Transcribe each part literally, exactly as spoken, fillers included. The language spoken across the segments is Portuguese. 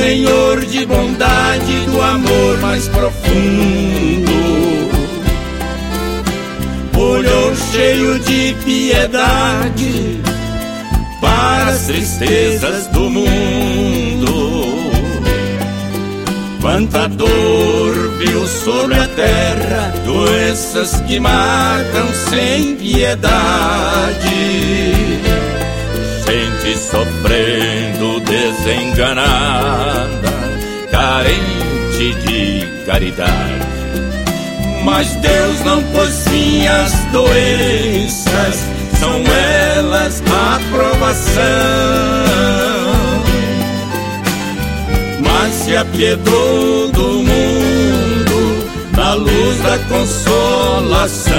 Senhor de bondade, do amor mais profundo, olhou cheio de piedade para as tristezas do mundo. Quanta dor viu sobre a terra, doenças que matam sem piedade, gente sofrendo desenganada, carente de caridade. Mas Deus não pôs fim às doenças, são elas a provação. Mas se apiedou do mundo na luz da consolação.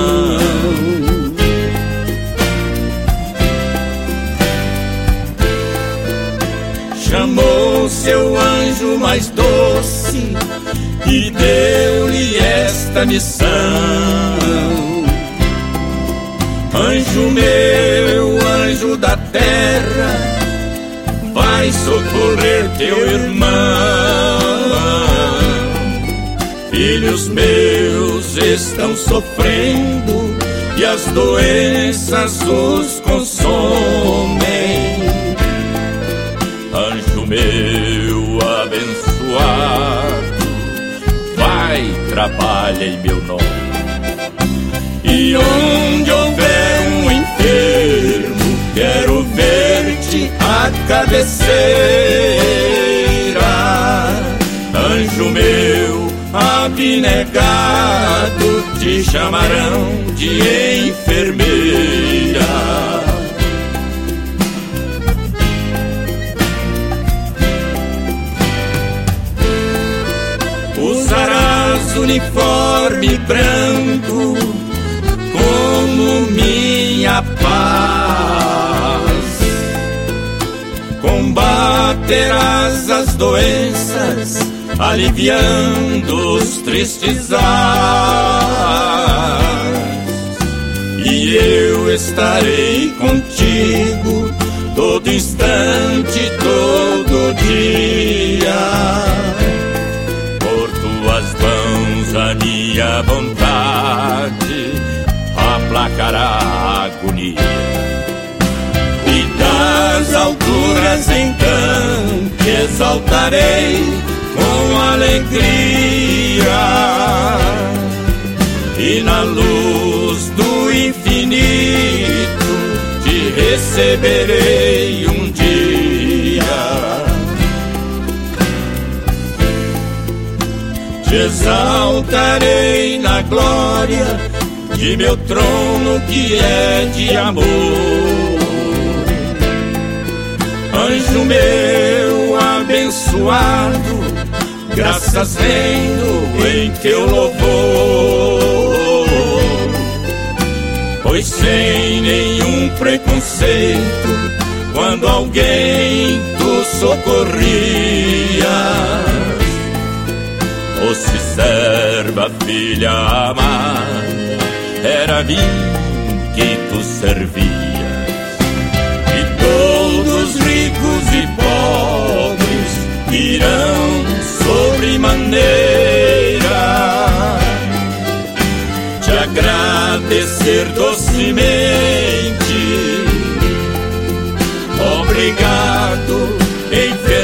Chamou seu anjo mais doce e deu-lhe esta missão: anjo meu, anjo da terra, vai socorrer teu irmão. Filhos meus estão sofrendo e as doenças os consomem. Anjo meu abençoado, vai, trabalha em meu nome. E onde houver um enfermo, quero ver-te à cabeceira. Anjo meu abnegado, te chamarão de enfermeira. Usarás uniforme branco como minha paz, combaterás as doenças, aliviando os tristes ais. E eu estarei contigo todo instante, todo dia. Por tuas mãos a minha vontade aplacará a agonia. E das alturas então te exaltarei com alegria, e na luz do infinito te receberei um dia. Te exaltarei na glória de meu trono que é de amor. Anjo meu abençoado, graças rendo em teu louvor. Pois sem nenhum preconceito, quando alguém tu socorrias, fosse serva, filha amada, era a mim que tu servias. E todos ricos e pobres irão sobremaneira te agradecer docemente. Obrigado, enfermeira.